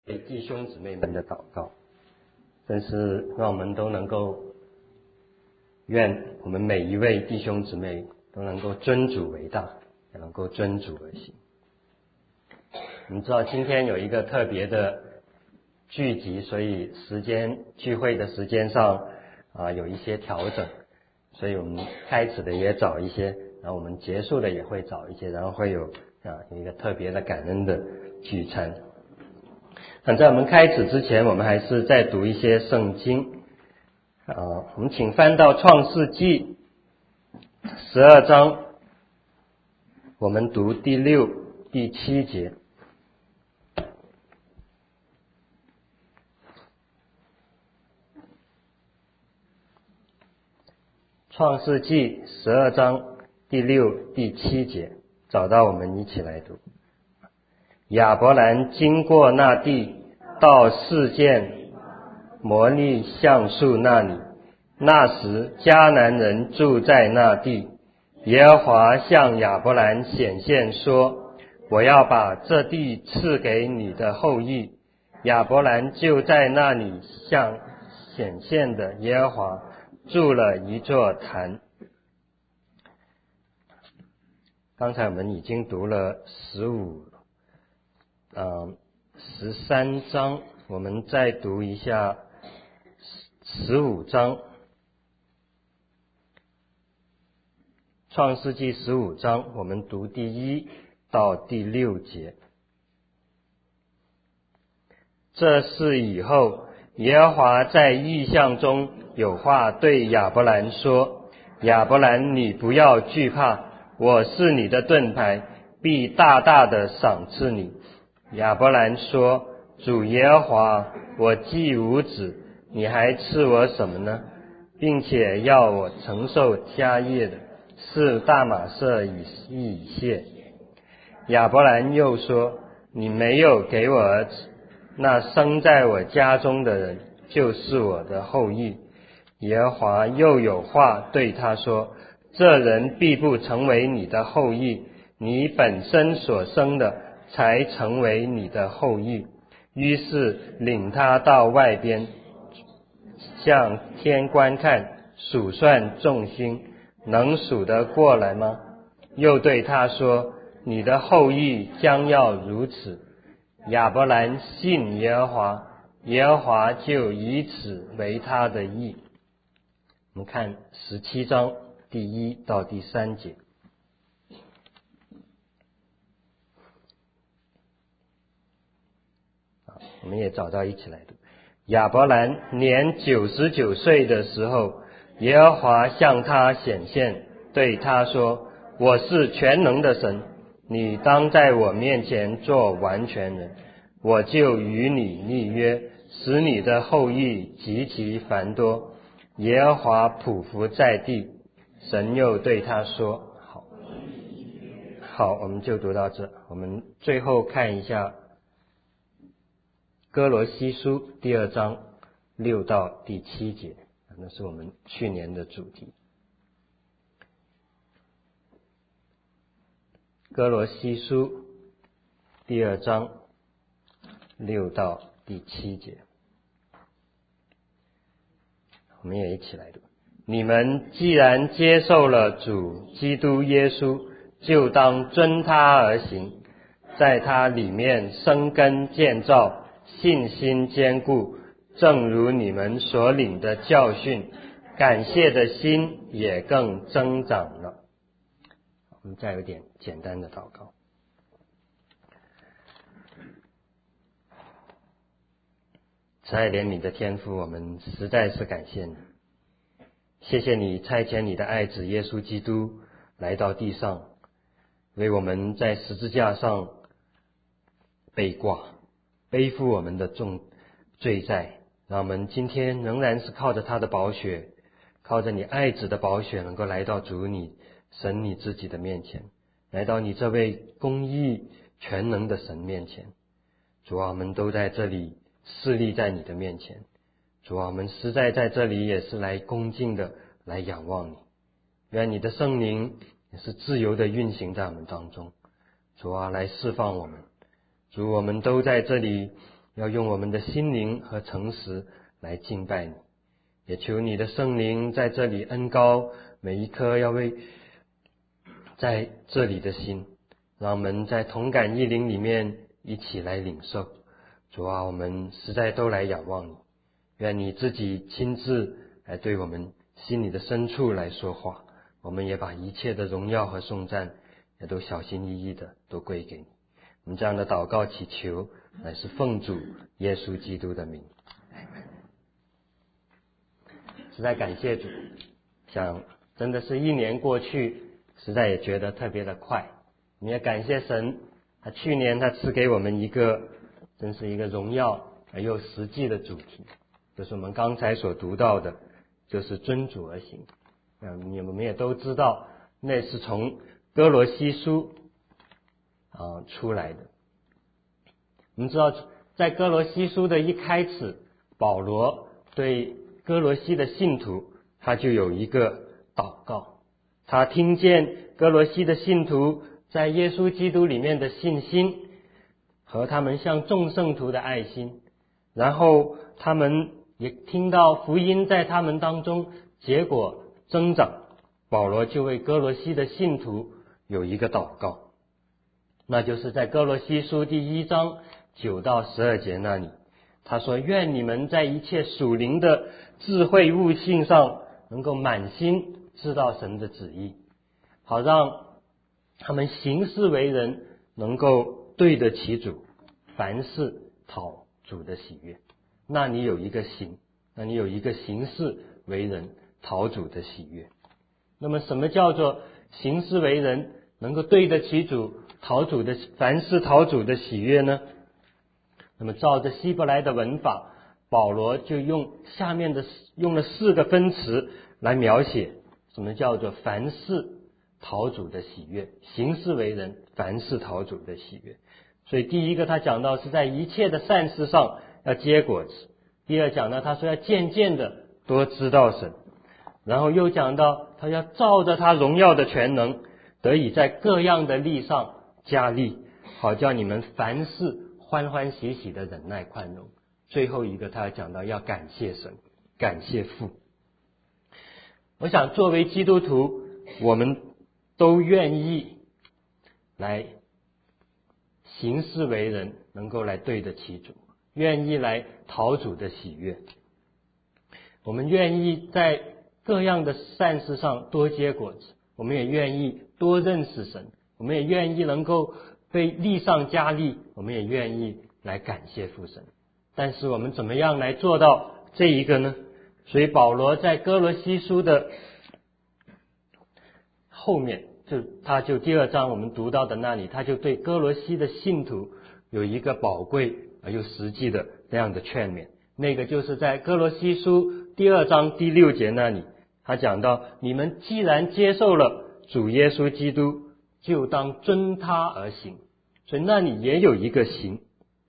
弟兄姊妹们的祷告，真是让我们都能够，愿我们每一位弟兄姊妹都能够尊主为大，也能够尊主而行。我们知道今天有一个特别的聚集，所以聚会的时间上有一些调整，所以我们开始的也早一些，然后我们结束的也会早一些，然后会有一个特别的感恩的聚餐。那在我们开始之前，我们还是再读一些圣经。我们请翻到创世纪12章，我们读第6、第7节。创世纪12章第6、第7节，找到我们一起来读。亚伯兰经过那地，到示剑摩利橡树那里，那时迦南人住在那地。耶和华向亚伯兰显现说，我要把这地赐给你的后裔。亚伯兰就在那里向显现的耶和华筑了一座坛。刚才我们已经读了13章，我们再读一下15章。创世纪15章，我们读第1到第6节。这事以后，耶和华在异象中有话对亚伯兰说，亚伯兰，你不要惧怕，我是你的盾牌，必大大的赏赐你。亚伯兰说，主耶和华，我既无子，你还赐我什么呢？并且要我承受家业的是大马色以谢。亚伯兰又说，你没有给我儿子，那生在我家中的人就是我的后裔。耶和华又有话对他说，这人必不成为你的后裔，你本身所生的才成为你的后裔。于是领他到外边，向天观看，数算众星，能数得过来吗？又对他说，你的后裔将要如此。亚伯兰信耶和华，耶和华就以此为他的义。我们看17章第1到第3节。我们也找到一起来读。亚伯兰年99岁的时候，耶和华向他显现，对他说，我是全能的神，你当在我面前做完全人，我就与你立约，使你的后裔极其繁多。耶和华匍匐在地，神又对他说，好，我们就读到这。我们最后看一下哥罗西书第2章6到第7节，那是我们去年的主题。哥罗西书第2章6到第7节，我们也一起来读。你们既然接受了主基督耶稣，就当遵他而行，在他里面生根建造，信心坚固，正如你们所领的教训，感谢的心也更增长了。我们再有点简单的祷告。慈爱怜悯的天父，我们实在是感谢你，谢谢你差遣你的爱子耶稣基督来到地上，为我们在十字架上被挂，背负我们的重罪债，让我们今天仍然是靠着他的宝血，靠着你爱子的宝血，能够来到主你神你自己的面前，来到你这位公义全能的神面前。主啊，我们都在这里侍立在你的面前。主啊，我们实在在这里也是来恭敬的来仰望你，愿你的圣灵也是自由的运行在我们当中。主啊，来释放我们。主，我们都在这里要用我们的心灵和诚实来敬拜你。也求你的圣灵在这里恩膏每一颗要为在这里的心，让我们在同感一灵里面一起来领受。主啊，我们实在都来仰望你，愿你自己亲自来对我们心里的深处来说话。我们也把一切的荣耀和颂赞也都小心翼翼的都归给你。我们这样的祷告祈求乃是奉主耶稣基督的名。实在感谢主，想真的是一年过去，实在也觉得特别的快。我们也感谢神，他去年他赐给我们一个真是一个荣耀而又实际的主题，就是我们刚才所读到的，就是遵主而行。我们也都知道，那是从哥罗西书出来的。我们知道，在哥罗西书的一开始，保罗对哥罗西的信徒，他就有一个祷告。他听见哥罗西的信徒在耶稣基督里面的信心和他们向众圣徒的爱心，然后他们也听到福音在他们当中结果增长，保罗就为哥罗西的信徒有一个祷告，那就是在哥罗西书第1章9到12节那里，他说：愿你们在一切属灵的智慧悟性上能够满心知道神的旨意，好让他们行事为人能够对得起主，凡事讨主的喜悦。那你有一个行事为人讨主的喜悦。那么什么叫做行事为人能够对得起主，凡事讨主的喜悦呢？那么照着希伯来的文法，保罗就用了4个分词来描写什么叫做凡事讨主的喜悦，行事为人凡事讨主的喜悦。所以第一个他讲到是在一切的善事上要结果子，第二讲到他说要渐渐的多知道神，然后又讲到他要照着他荣耀的全能，得以在各样的力上加力，好叫你们凡事欢欢喜喜的忍耐宽容。最后一个他讲到要感谢神，感谢父。我想作为基督徒，我们都愿意来行事为人，能够来对得起主，愿意来讨主的喜悦。我们愿意在各样的善事上多结果子，我们也愿意多认识神，我们也愿意能够被力上加力，我们也愿意来感谢父神。但是我们怎么样来做到这一个呢？所以保罗在哥罗西书的后面，他就第2章我们读到的那里，他就对哥罗西的信徒有一个宝贵而又实际的这样的劝勉。那个就是在哥罗西书第2章第6节那里，他讲到你们既然接受了主耶稣基督，就当遵他而行。所以那里也有一个行，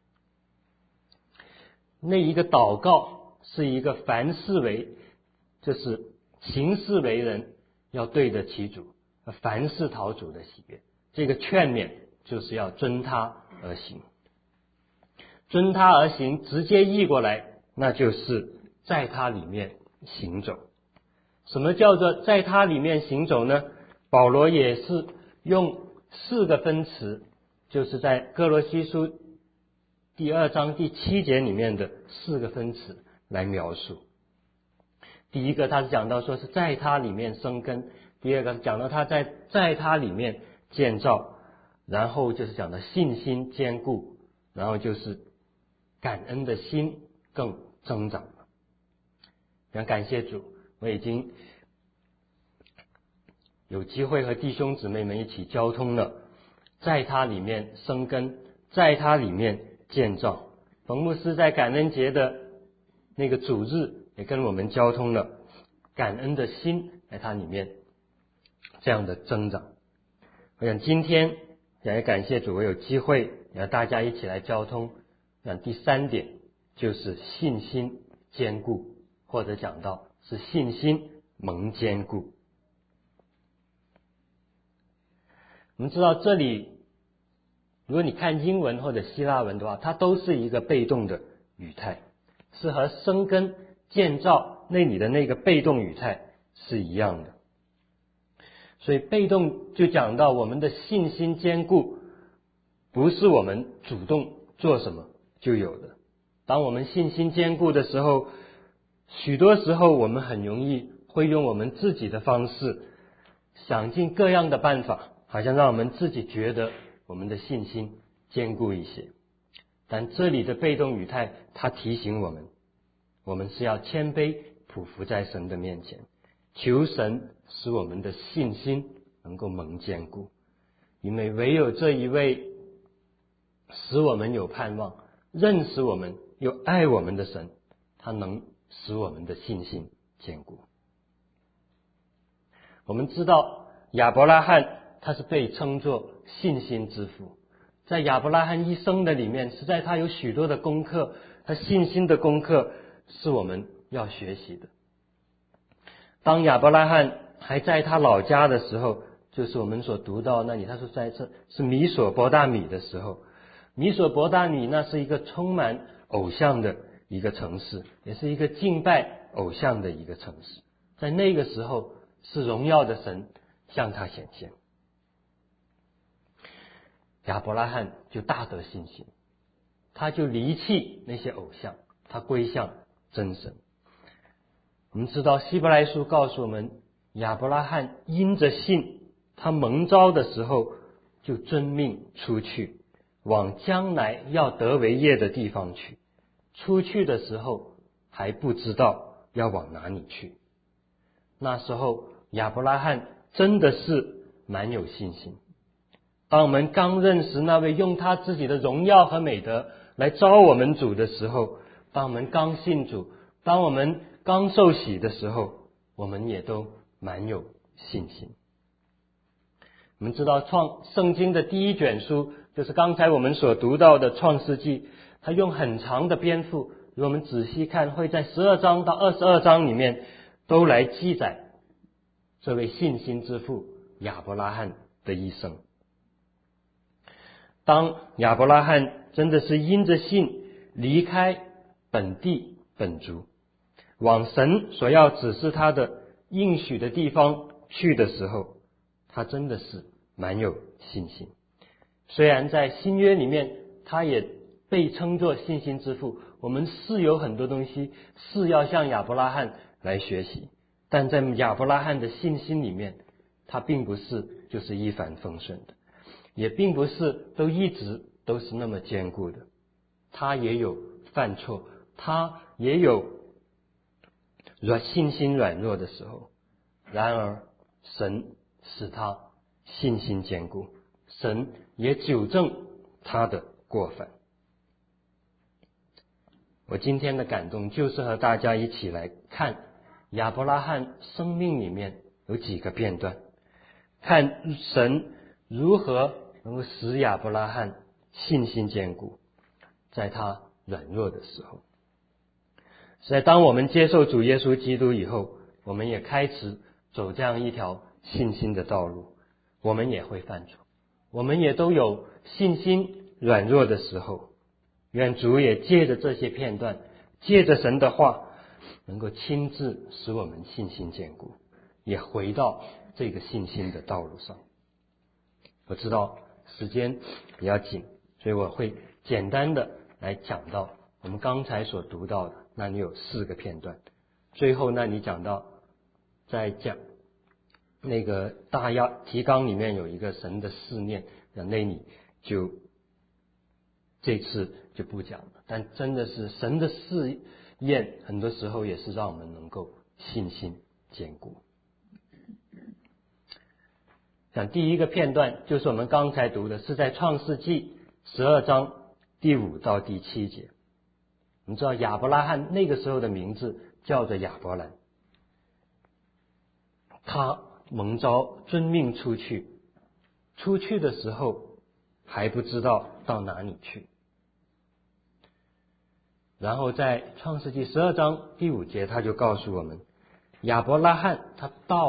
那一个祷告是一个就是行事为人要对得起主，凡事讨主的喜悦。这个劝勉就是要遵他而行。遵他而行直接译过来，那就是在他里面行走。什么叫做在他里面行走呢？保罗也是用4个分词，就是在哥罗西书第2章第7节里面的4个分词来描述。第一个他是讲到说是在他里面生根，第二个讲到他在他里面建造，然后就是讲到信心坚固，然后就是感恩的心更增长了。非常感谢主，我已经有机会和弟兄姊妹们一起交通了在他里面生根，在他里面建造。冯牧师在感恩节的那个主日也跟我们交通了感恩的心在他里面这样的增长。我想今天也感谢主，我有机会也和大家一起来交通。第3点就是信心坚固，或者讲到是信心蒙坚固。我们知道这里如果你看英文或者希腊文的话，它都是一个被动的语态，是和生根建造那里的那个被动语态是一样的。所以被动就讲到我们的信心坚固，不是我们主动做什么就有的。当我们信心坚固的时候，许多时候我们很容易会用我们自己的方式，想尽各样的办法，好像让我们自己觉得我们的信心坚固一些。但这里的被动语态，它提醒我们，我们是要谦卑匍匐在神的面前，求神使我们的信心能够蒙坚固，因为唯有这一位使我们有盼望、认识我们又爱我们的神，他能使我们的信心坚固。我们知道亚伯拉罕他是被称作信心之父，在亚伯拉罕一生的里面，实在他有许多的功课，他信心的功课是我们要学习的。当亚伯拉罕还在他老家的时候，就是我们所读到那里，他说在这是米索伯大米的时候，米索伯大米那是一个充满偶像的一个城市，也是一个敬拜偶像的一个城市。在那个时候，是荣耀的神向他显现，亚伯拉罕就大得信心，他就离弃那些偶像，他归向真神。我们知道希伯来书告诉我们，亚伯拉罕因着信，他蒙召的时候就遵命出去，往将来要得为业的地方去。出去的时候还不知道要往哪里去。那时候亚伯拉罕真的是蛮有信心。当我们刚认识那位用他自己的荣耀和美德来招我们主的时候，当我们刚信主，当我们刚受洗的时候，我们也都蛮有信心。我们知道圣经的第一卷书就是刚才我们所读到的创世纪，它用很长的篇幅，如果我们仔细看，会在12章到22章里面都来记载这位信心之父亚伯拉罕的一生。当亚伯拉罕真的是因着信离开本地本族，往神所要指示他的应许的地方去的时候，他真的是蛮有信心。虽然在新约里面他也被称作信心之父，我们是有很多东西是要向亚伯拉罕来学习，但在亚伯拉罕的信心里面，他并不是就是一帆风顺的，也并不是都一直都是那么坚固的，他也有犯错，他也有信心软弱的时候。然而神使他信心坚固，神也纠正他的过犯。我今天的感动就是和大家一起来看亚伯拉罕生命里面有几个片段，看神如何能够使亚伯拉罕信心坚固，在他软弱的时候。在当我们接受主耶稣基督以后，我们也开始走这样一条信心的道路，我们也会犯错，我们也都有信心软弱的时候。愿主也借着这些片段，借着神的话，能够亲自使我们信心坚固，也回到这个信心的道路上。我知道时间比较紧，所以我会简单的来讲到我们刚才所读到的，那里有4个片段。最后那里讲到，在讲那个大提纲里面有一个神的试炼，那里就这次就不讲了。但真的是神的试验，很多时候也是让我们能够信心坚固。讲第一个片段就是我们刚才读的，是在创世纪12章第5到第7节。你知道亚伯拉罕那个时候的名字叫做亚伯兰，他蒙召遵命出去，出去的时候还不知道到哪里去。然后在创世纪12章第5节，他就告诉我们，亚伯拉罕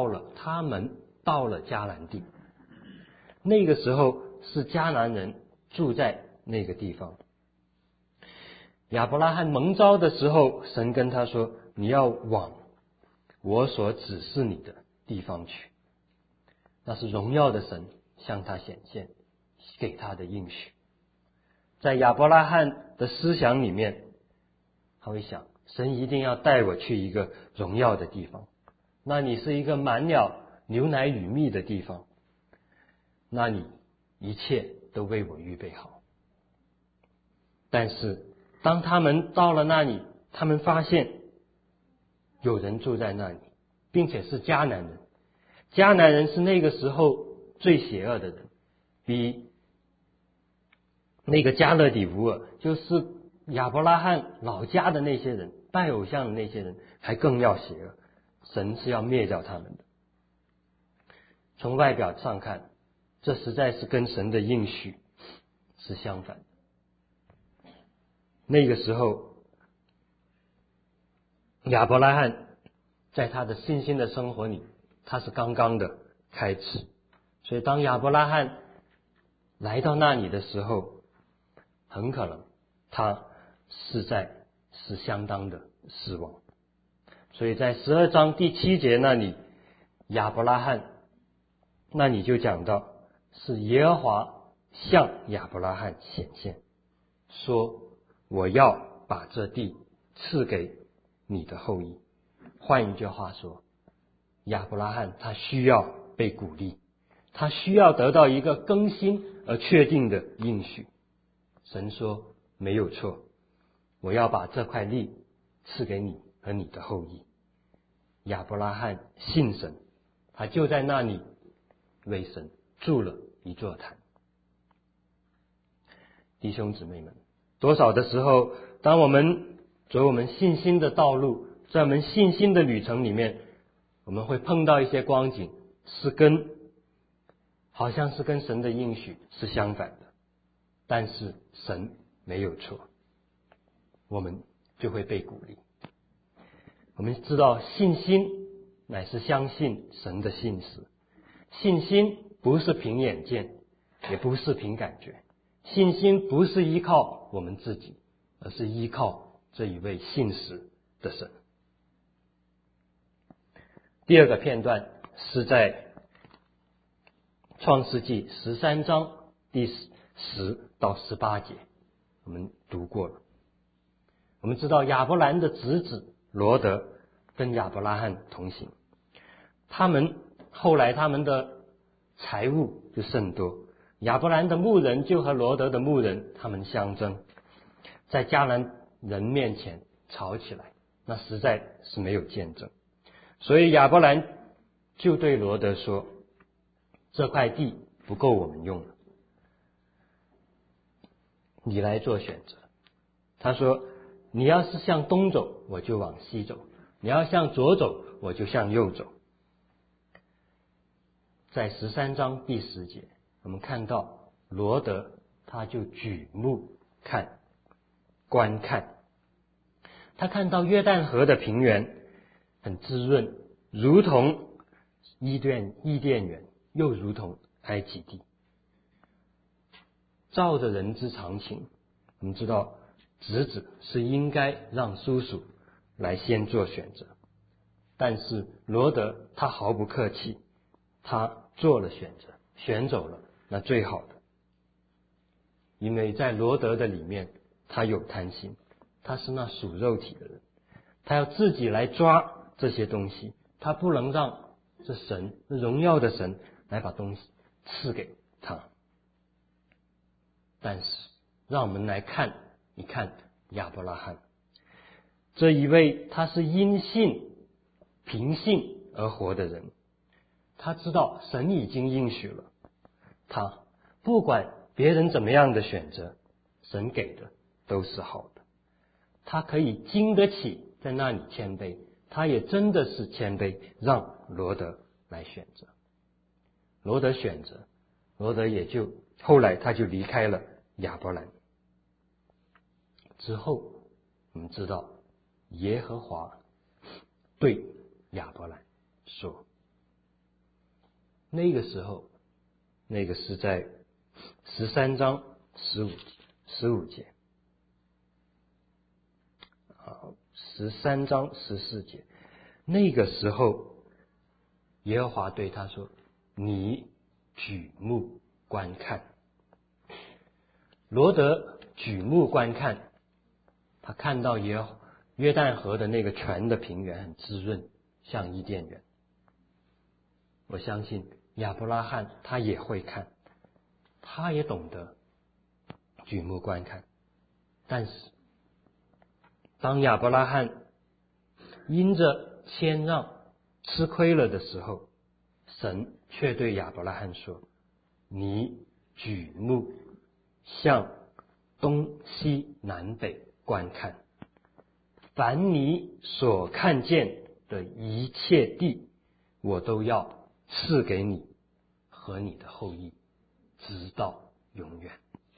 他们到了迦南地。那个时候是迦南人住在那个地方。亚伯拉罕蒙召的时候，神跟他说，你要往我所指示你的地方去。那是荣耀的神向他显现，给他的应许。在亚伯拉罕的思想里面，他会想，神一定要带我去一个荣耀的地方，那里是一个满了牛奶与蜜的地方，那里一切都为我预备好。但是当他们到了那里，他们发现有人住在那里，并且是迦南人。迦南人是那个时候最邪恶的人，比那个迦勒底吾尔，就是亚伯拉罕老家的那些人，拜偶像的那些人，还更要邪恶。神是要灭掉他们的。从外表上看，这实在是跟神的应许是相反的。那个时候，亚伯拉罕在他的信心的生活里，他是刚刚的开始。所以当亚伯拉罕来到那里的时候，很可能他是相当的失望。所以在12章第7节那里，亚伯拉罕那里就讲到，是耶和华向亚伯拉罕显现，说我要把这地赐给你的后裔。换一句话说，亚伯拉罕他需要被鼓励，他需要得到一个更新而确定的应许。神说没有错，我要把这块地赐给你和你的后裔。亚伯拉罕信神，他就在那里为神筑了一座坛。弟兄姊妹们，多少的时候，当我们走我们信心的道路，在我们信心的旅程里面，我们会碰到一些光景，好像是跟神的应许是相反的，但是神没有错，我们就会被鼓励。我们知道信心乃是相信神的信实，信心不是凭眼见，也不是凭感觉，信心不是依靠我们自己，而是依靠这一位信实的神。第二个片段是在创世纪13章第10到18节，我们读过了。我们知道亚伯兰的侄子罗德跟亚伯拉罕同行，后来他们的财物就甚多，亚伯兰的牧人就和罗德的牧人他们相争，在迦南人面前吵起来，那实在是没有见证。所以亚伯兰就对罗德说，这块地不够我们用了，你来做选择。他说，你要是向东走，我就往西走，你要向左走，我就向右走。在13章第10节，我们看到罗德他就举目观看，他看到约旦河的平原很滋润，如同伊甸园，又如同埃及地。照着人之常情，我们知道侄子是应该让叔叔来先做选择，但是罗德他毫不客气，他做了选择，选走了那最好的。因为在罗德的里面，他有贪心，他是那属肉体的人，他要自己来抓这些东西，他不能让这神荣耀的神来把东西赐给他。但是让我们来看一看亚伯拉罕这一位，他是因信凭信而活的人，他知道神已经应许了他，不管别人怎么样的选择，神给的都是好的。他可以经得起在那里谦卑，他也真的是谦卑，让罗德来选择。罗德选择，罗德也就后来他就离开了亚伯兰。之后我们知道耶和华对亚伯兰说，那个时候，那个是在13章 15节13章14节，那个时候耶和华对他说：你举目观看。罗得举目观看，他看到约旦河的那个泉的平原很滋润，像伊甸园。我相信亚伯拉罕他也会看，他也懂得举目观看。但是当亚伯拉罕因着谦让吃亏了的时候，神却对亚伯拉罕说：你举目向东西南北观看，凡你所看见的一切地，我都要赐给你和你的后裔，直到永远。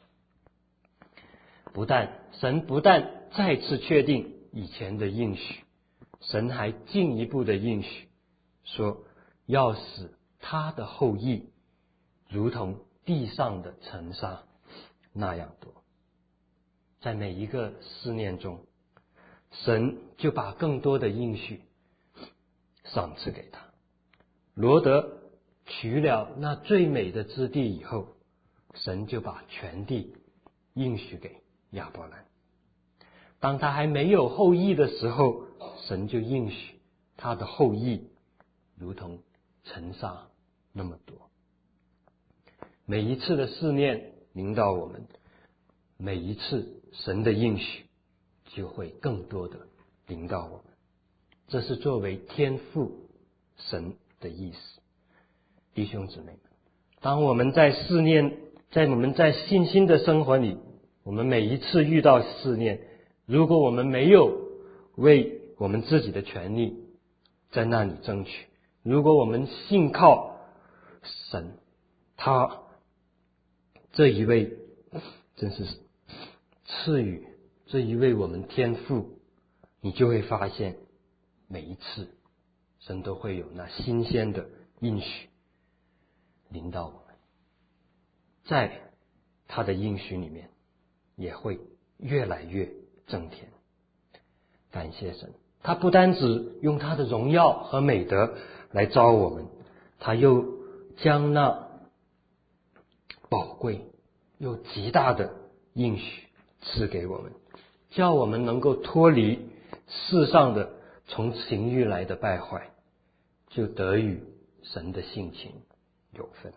神不但再次确定以前的应许，神还进一步的应许，说要使他的后裔如同地上的尘沙那样多。在每一个思念中，神就把更多的应许赏赐给他。罗得取了那最美的之地以后，神就把全地应许给亚伯兰。当他还没有后裔的时候，神就应许他的后裔如同尘沙那么多。每一次的思念临到我们，每一次神的应许就会更多的临到我们。这是作为天父神的意思。弟兄姊妹们，当我们在思念，在我们在信心的生活里，我们每一次遇到思念，如果我们没有为我们自己的权利在那里争取，如果我们信靠神，他这一位真是赐予这一位我们天父，你就会发现每一次神都会有那新鲜的应许临到我们，在他的应许里面也会越来越增添。感谢神，他不单只用他的荣耀和美德来招我们，他又将那宝贵又极大的应许赐给我们，叫我们能够脱离世上的从情欲来的败坏，就得与神的性情有分。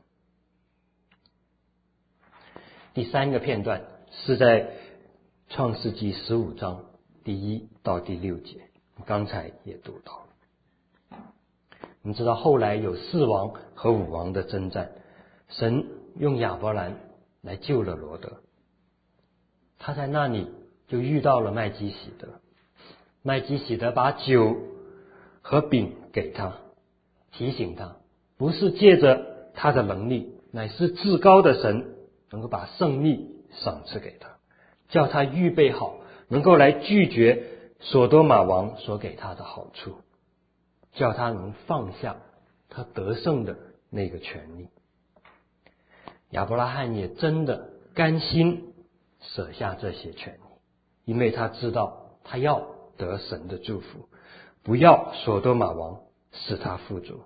第三个片段是在创世纪15章第1到第6节，刚才也读到了。你知道后来有4王和5王的征战，神用亚伯兰来救了罗得，他在那里就遇到了麦基洗德。麦基洗德把酒和饼给他，提醒他不是借着他的能力，乃是至高的神能够把胜利赏赐给他，叫他预备好能够来拒绝所多玛王所给他的好处，叫他能放下他得胜的那个权利。亚伯拉罕也真的甘心舍下这些权利，因为他知道他要得神的祝福，不要所多玛王使他富足。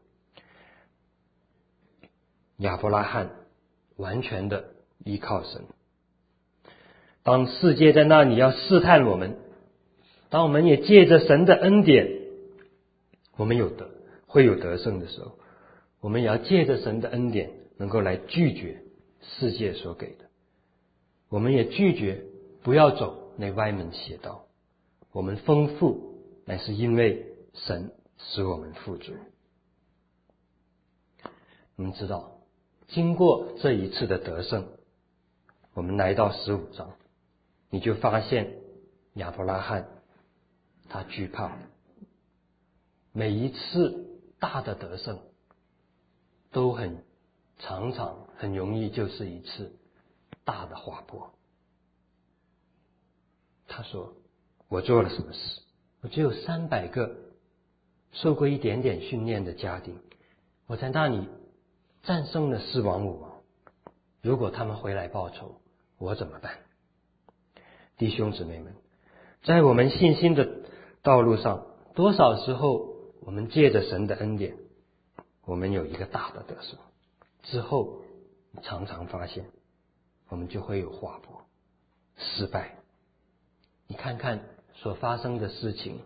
亚伯拉罕完全的依靠神。当世界在那里要试探我们，当我们也借着神的恩典，我们会有得胜的时候，我们也要借着神的恩典能够来拒绝世界所给的，我们也拒绝不要走那歪门邪道。我们丰富乃是因为神使我们富足。我们知道经过这一次的得胜，我们来到15章，你就发现亚伯拉罕他惧怕，每一次大的得胜都常常很容易就是一次大的滑坡。他说我做了什么事？我只有300个受过一点点训练的家庭，我在那里战胜了4王5王，如果他们回来报仇， 我怎么办？弟兄姊妹们，在我们信心的道路上，多少时候我们借着神的恩典，我们有一个大的得胜，之后常常发现我们就会有滑坡、失败。你看看所发生的事情，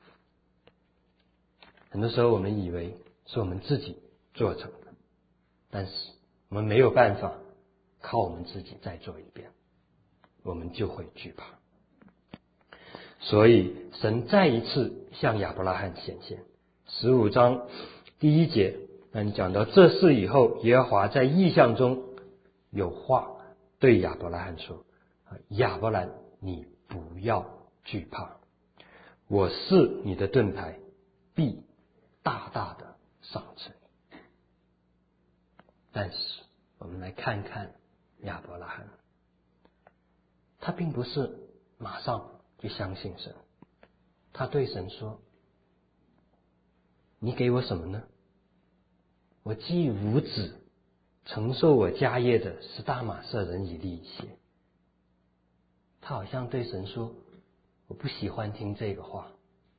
很多时候我们以为是我们自己做成的，但是我们没有办法靠我们自己再做一遍，我们就会惧怕。所以神再一次向亚伯拉罕显现。15章第1节，那你讲到这事以后，耶和华在异象中有话对亚伯拉罕说：亚伯兰，你不要惧怕，我是你的盾牌，必大大的赏赐你。但是我们来看看亚伯拉罕，他并不是马上就相信神。他对神说：你给我什么呢？我既无子，承受我家业的是大马色人以利谢。他好像对神说：我不喜欢听这个话，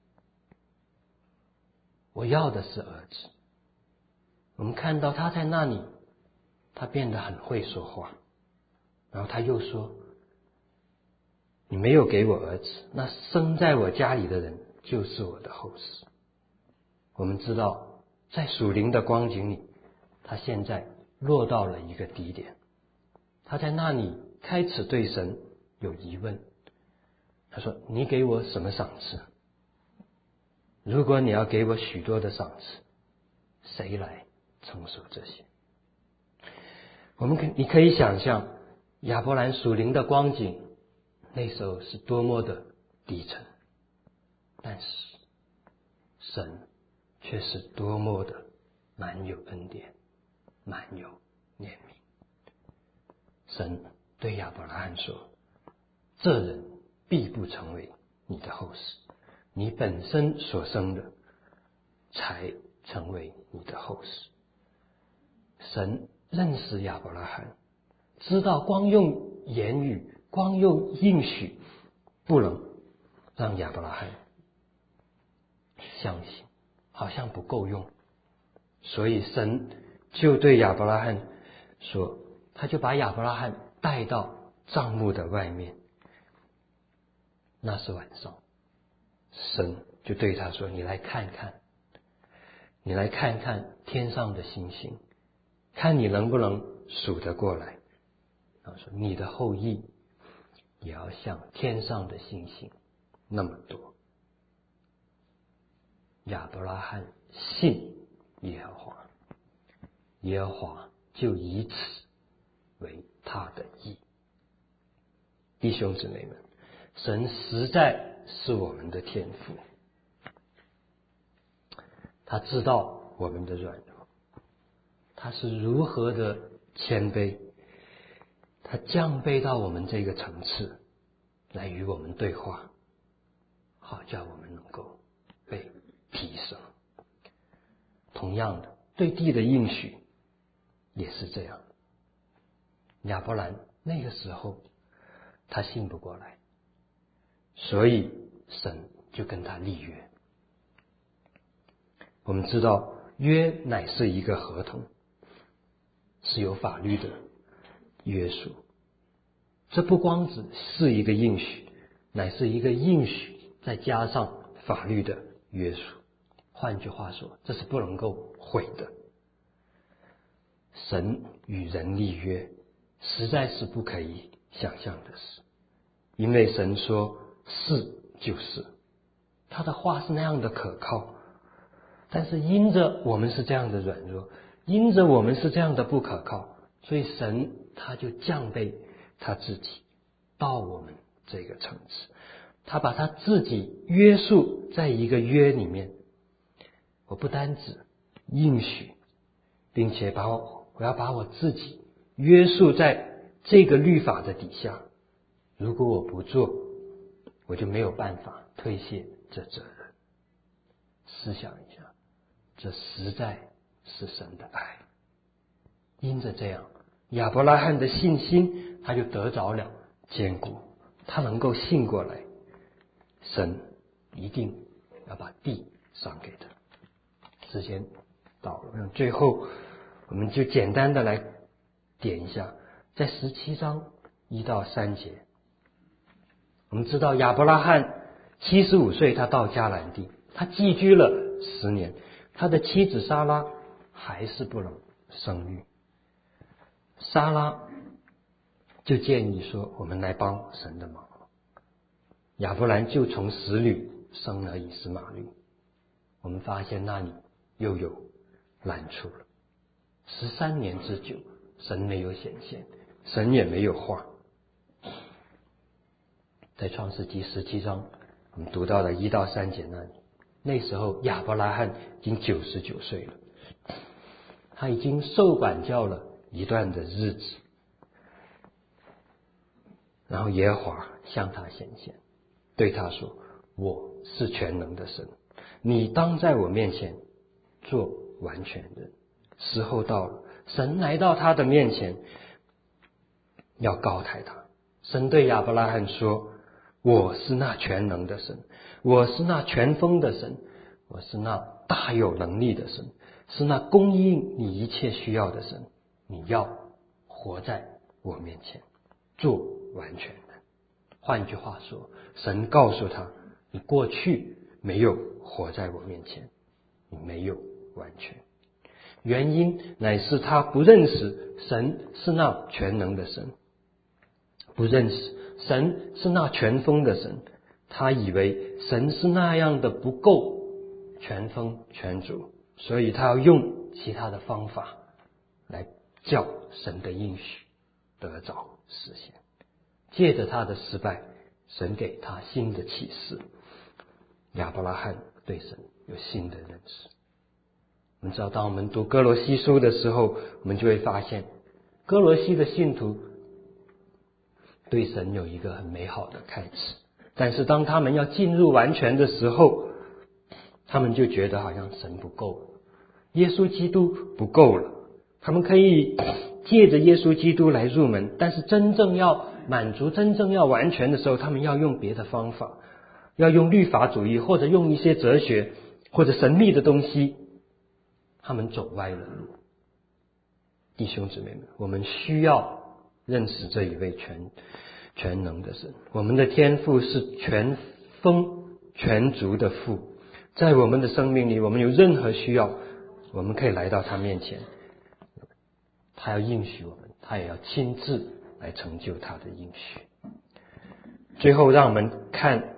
我要的是儿子。我们看到他在那里，他变得很会说话，然后他又说：你没有给我儿子，那生在我家里的人就是我的后世。我们知道在属灵的光景里，他现在落到了一个低点，他在那里开始对神有疑问。他说：你给我什么赏赐？如果你要给我许多的赏赐，谁来承受这些？你可以想象亚伯兰属灵的光景那时候是多么的低沉，但是神却是多么的满有恩典，满有怜悯。神对亚伯拉罕说：这人必不成为你的后世，你本身所生的才成为你的后世。神认识亚伯拉罕，知道光用言语，光用应许不能让亚伯拉罕相信，好像不够用。所以神就对亚伯拉罕说，他就把亚伯拉罕带到帐幕的外面。那是晚上，神就对他说：你来看看，你来看看天上的星星，看你能不能数得过来。然后说：你的后裔也要像天上的星星那么多。亚伯拉罕信耶和华，耶和华就以此为他的义。弟兄姊妹们，神实在是我们的天父，他知道我们的软弱，他是如何的谦卑，他降卑到我们这个层次来与我们对话，好叫我们能够被提升。同样的，对地的应许也是这样。亚伯兰那个时候他信不过来，所以神就跟他立约。我们知道约乃是一个合同，是有法律的约束。这不光只是一个应许，乃是一个应许再加上法律的约束。换句话说，这是不能够毁的。神与人立约实在是不可以想象的事，因为神说是就是，他的话是那样的可靠。但是因着我们是这样的软弱，因着我们是这样的不可靠，所以神他就降卑他自己到我们这个层次，他把他自己约束在一个约里面。我不单止应许，并且我要把我自己约束在这个律法的底下。如果我不做，我就没有办法推卸这责任。思想一下，这实在是神的爱。因着这样，亚伯拉罕的信心他就得着了坚固，他能够信过来，神一定要把地赏给他。时间到了，最后我们就简单的来点一下，在17章1到3节，我们知道亚伯拉罕75岁他到迦南地，他寄居了10年，他的妻子撒拉还是不能生育。撒拉就建议说，我们来帮神的忙。亚伯兰就从使女生了以实玛利。我们发现那里又有难处了。13年之久，神没有显现，神也没有话。在创世纪17章我们读到了1到3节那里，那时候亚伯拉罕已经99岁了，他已经受管教了一段的日子。然后耶和华向他显现，对他说，我是全能的神，你当在我面前做完全人。时候到了，神来到他的面前，要高抬他。神对亚伯拉罕说，我是那全能的神，我是那全丰的神，我是那大有能力的神，是那供应你一切需要的神，你要活在我面前做完全人。换句话说，神告诉他，你过去没有活在我面前，你没有完全。原因乃是他不认识神是那全能的神，不认识神是那全丰的神，他以为神是那样的不够全丰全足，所以他要用其他的方法来叫神的应许得着实现。借着他的失败，神给他新的启示，亚伯拉罕对神有新的认识。我们知道，当我们读哥罗西书的时候，我们就会发现哥罗西的信徒对神有一个很美好的开始，但是当他们要进入完全的时候，他们就觉得好像神不够了，耶稣基督不够了。他们可以借着耶稣基督来入门，但是真正要满足，真正要完全的时候，他们要用别的方法，要用律法主义，或者用一些哲学或者神秘的东西，他们走歪了路。弟兄姊妹们，我们需要认识这一位全能的神。我们的天父是全丰全足的父，在我们的生命里，我们有任何需要，我们可以来到他面前，他要应许我们，他也要亲自来成就他的应许。最后让我们看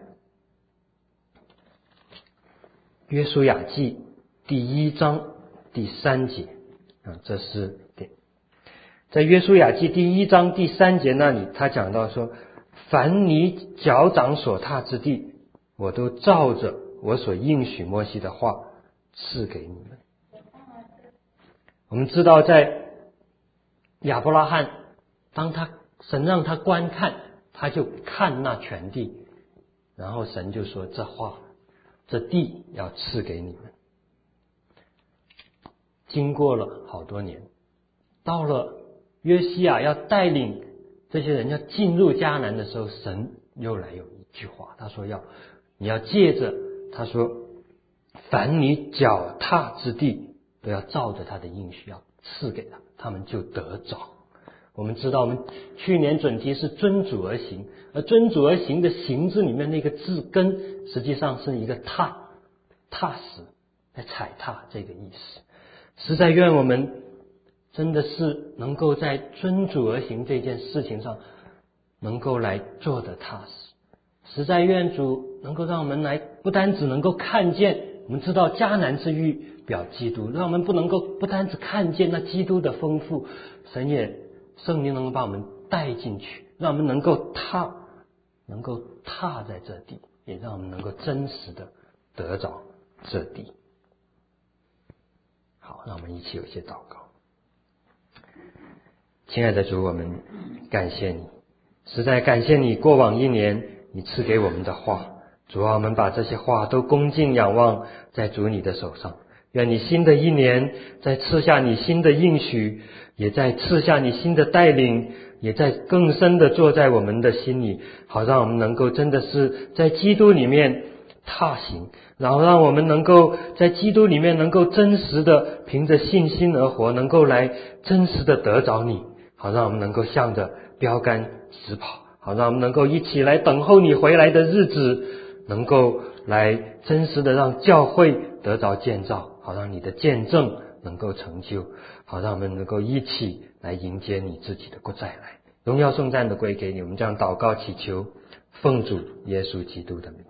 约书亚记第1章第3节，这是在约书亚记第1章第3节那里，他讲到说，凡你脚掌所踏之地，我都照着我所应许摩西的话赐给你们。我们知道在亚伯拉罕，当神让他观看，他就看那全地，然后神就说，这地要赐给你们。经过了好多年，到了约西亚要带领这些人要进入迦南的时候，神又来有一句话，他说你要借着，他说凡你脚踏之地都要照着他的应许要赐给他，他们就得着。我们知道我们去年准题是遵主而行，而遵主而行的行字里面那个字根实际上是一个踏实，来踩踏这个意思。实在愿我们真的是能够在遵主而行这件事情上能够来做得踏实。实在愿主能够让我们来不单只能够看见，我们知道迦南之预表基督，让我们不单只看见那基督的丰富，圣灵能够把我们带进去，让我们能够踏在这地，也让我们能够真实的得着这地。好，让我们一起有些祷告。亲爱的主，我们感谢你，实在感谢你过往1年你赐给我们的话。主啊，我们把这些话都恭敬仰望在主你的手上， 愿你新的一年在赐下你新的应许，也在赐下你新的带领，也在更深的坐在我们的心里，好让我们能够真的是在基督里面踏行，然后让我们能够在基督里面能够真实的凭着信心而活，能够来真实的得着你，好让我们能够向着标杆直跑，好让我们能够一起来等候你回来的日子，能够来真实的让教会得着建造，好让你的见证能够成就，好让我们能够一起来迎接你自己的再来。荣耀颂赞的归给你，我们这样祷告祈求，奉主耶稣基督的名。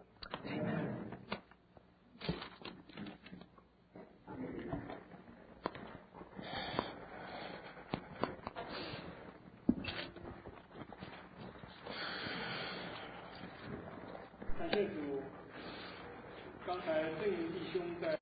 感谢主，刚才正义弟兄在